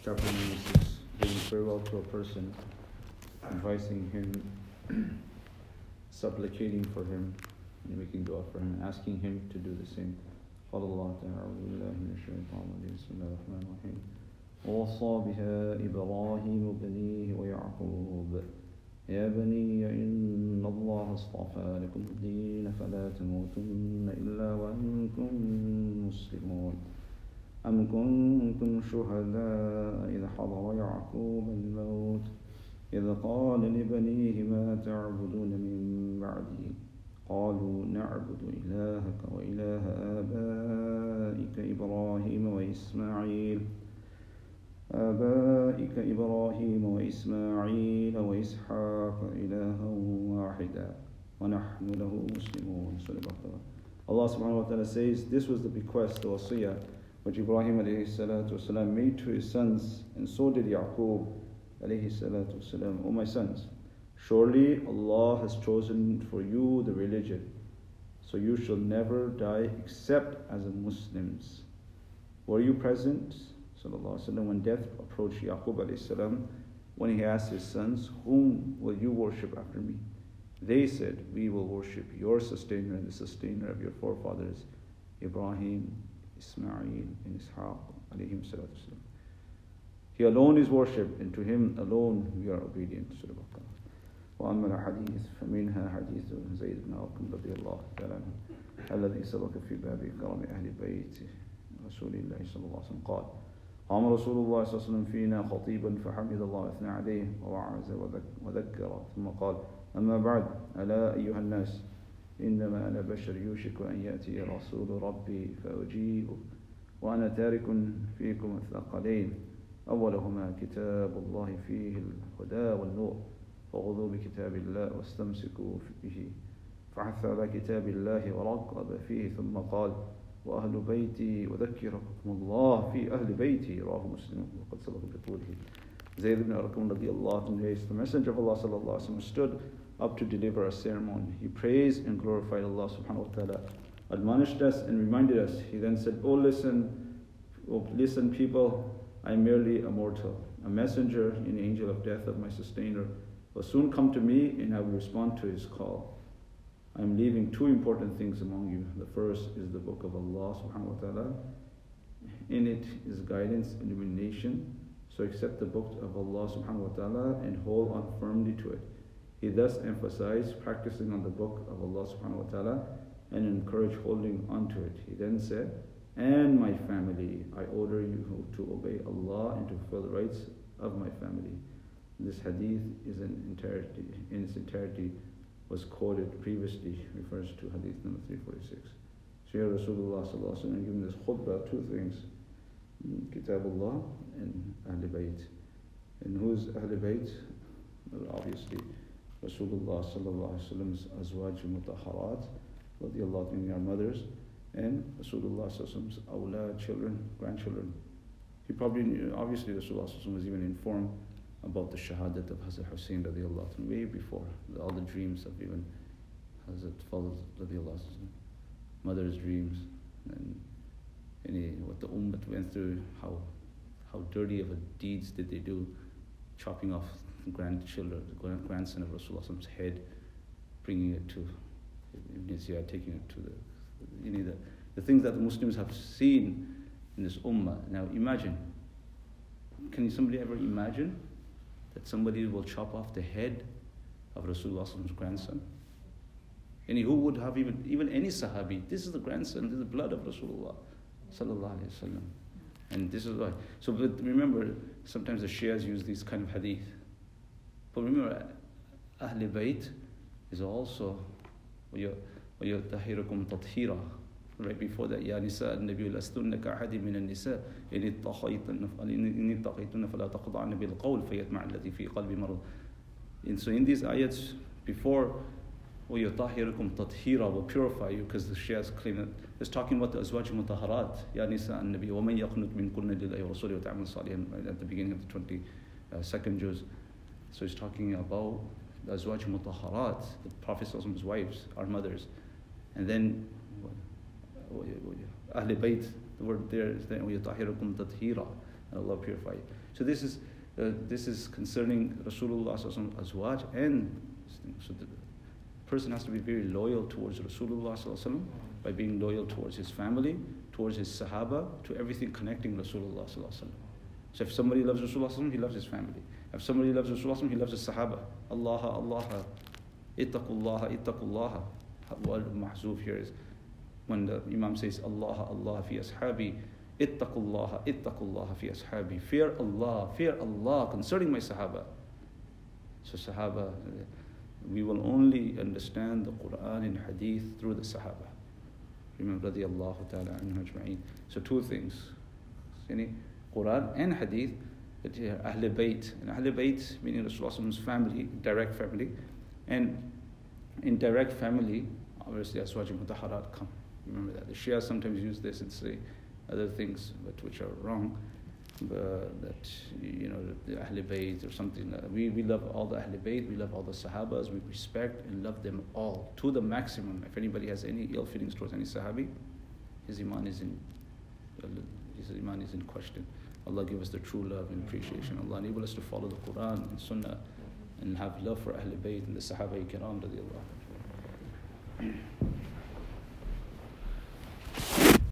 chapter 96, giving farewell to a person, advising him, supplicating for him, and making dua for him, asking him to do the same. قال الله تعالى أعوذ بالله من الشيطان الرجيم بسم الله الرحمن الرحيم ووصى بها إبراهيم بنيه ويعقوب يا بني إن الله اصطفى لكم الدين فلا تموتن إلا وأنتم مسلمون أم كنتم شهداء إذ حضر يعقوب الموت إذ قال لبنيه ما تعبدون من بعدي قالوا نعبد إلهك وإله آبائك إبراهيم وإسماعيل وإسحاق إلها واحدا ونحن له مسلمون. Allah subhanahu wa ta'ala says, this was the bequest, the wasiyah, which Ibrahim alayhi salatu wasalam made to his sons, and so did Yaqub alayhi salatu wasalam. O my sons, surely Allah has chosen for you the religion, so you shall never die except as a Muslims. Were you present, sallallahu alaihi wasallam, when death approached Yaqub alayhi salam, when he asked his sons, whom will you worship after me? They said, we will worship your sustainer and the sustainer of your forefathers, Ibrahim, Ismail, and Ishaq alayhim salatu wasalam. He alone is worshipped, and to him alone we are obedient. وأما الحديث فمنها حديث زيد بن أرقم رضي الله تعالى عنه الذي سبق في باب كرم أهل بيت رسول الله صلى الله عليه وسلم قال قام رسول الله صلى الله عليه وسلم فينا خطيبا فحمد الله واثنى عليه ووعظ وذكر ثم قال أما بعد ألا أيها الناس إنما أنا بشر يوشك أن يأتي رسول ربي فأجيبه وأنا تارك فيكم الثقلين أولهما كتاب الله فيه الهدى والنور فخذوا بكتاب الله واستمسكوا به فحث على كتاب الله ورغب فيه ثم قال وأهل بيتي وذكركم الله في أهل بيتي رواه مسلم وقد سبق بطوله. Zayd ibn Arqam radiallahu anhu, the Messenger of Allah sallallahu alaihi wasallam stood up to deliver a sermon. He praised and glorified Allah subhanahu wa ta'ala, admonished us and reminded us. He then said, listen people, I am merely a mortal, a messenger and angel of death of my sustainer will soon come to me and I will respond to his call. I am leaving two important things among you. The first is the book of Allah subhanahu wa ta'ala. In it is guidance and illumination. So accept the book of Allah subhanahu wa ta'ala and hold on firmly to it. He thus emphasized practicing on the book of Allah subhanahu wa ta'ala and encouraged holding on to it. He then said, and my family, I order you to obey Allah and to fulfill the rights of my family. This hadith is in its entirety was quoted previously, refers to hadith number 346. So here Rasulullah sallallahu alaihi wasallam given this khutbah, two things, Kitabullah and Ahl Bayt. And who's Ahl Bayt? Well, obviously Rasulullah sallallahu alaihi wasallam's azwaj mutahharat, radiyallahu anhu, our mothers, and Rasulullah sallallahu alaihi wasallam's awlad, children, grandchildren. He probably knew, obviously Rasulullah sallallahu alaihi wasallam was even informed about the shahadat of Hazrat Hussein radiallahu anhu way before all the dreams of even Hazrat Fadl radiallahu anhu, mother's dreams, and what the ummah went through, how dirty of a deeds did they do, chopping off the grandson of Rasulullah's head, bringing it to Ibn Ziyad, taking it to the things that the Muslims have seen in this ummah. Now imagine, can somebody ever imagine that somebody will chop off the head of Rasulullah's grandson? And who would have even any Sahabi? This is the grandson, this is the blood of Rasulullah sallallahu alaihi wasallam. And this is why. So but remember, sometimes the Shias use these kind of hadith. But remember, Ahl Bayt is also وَيُطَهِّرُكُمْ تَطْهِيرًا. Right before that, يَا نِسَاءَ النَّبِيُّ لَسْتُنَّ كَأَحَدٍ مِنَ النِّسَاءِ إِنِ اتَّقَيْتُنَّ فَلَا تَخْضَعْنَ بِالْقَوْلِ فَيَطْمَعَ الَّذِي فِي قَلْبِ مَرَضٍ. And so in these ayats, before وَيُطَهِّرُكُمْ تَطْهِيرًا will purify you, because the Shias claim that it's talking about the azwaj mutahharat, يَا نِسَاءَ النَّبِيُّ وَمَنْ يَقْنُتْ مِنْكُنَّ لِلَّهِ وَرَسُولِهِ وَتَعْمَلْ صَالِحًا, right at the beginning of the 22nd juz. So he's talking about the azwaj mutahharat, the Prophet's wives, our mothers. And then Ahl Bayt, the word there is then وَيُطَهِّرُكُمْ تَطْهِيرًا, and Allah purify you. So this is concerning Rasulullah sallallahu alaihi wasallam, azwaj, and so the person has to be very loyal towards Rasulullah sallallahu alaihi wasallam by being loyal towards his family, towards his sahaba, to everything connecting Rasulullah sallallahu alaihi wasallam. So if somebody loves Rasulullah sallallahu alaihi wasallam, he loves his family. If somebody loves Rasulullah sallallahu alaihi wasallam, he loves his sahaba. Allah, Allah, ittaqullah, ittaqullah. What mahzuf here is when the Imam says Allah, Allah fi ashabi, ittaqullah, ittaqullah fi ashabi. Fear Allah concerning my sahaba. So sahaba, we will only understand the Quran and Hadith through the sahaba. Remember, radiyallahu ta'ala anhu ajma'in. So two things, Quran and Hadith, Ahl Bayt. And Ahl Bayt meaning Rasulullah's family, direct family. And in direct family, obviously Azwaj Mutahharat come. Remember that. The Shia sometimes use this and say other things but which are wrong. But that, the Ahl Bayt or something. We love all the Ahl Bayt, we love all the Sahabas, we respect and love them all to the maximum. If anybody has any ill feelings towards any Sahabi, his iman is in question. Allah give us the true love and appreciation. Allah enable us to follow the Quran and Sunnah and have love for Ahl Bayt and the Sahaba Kiram radiyallahu anhum.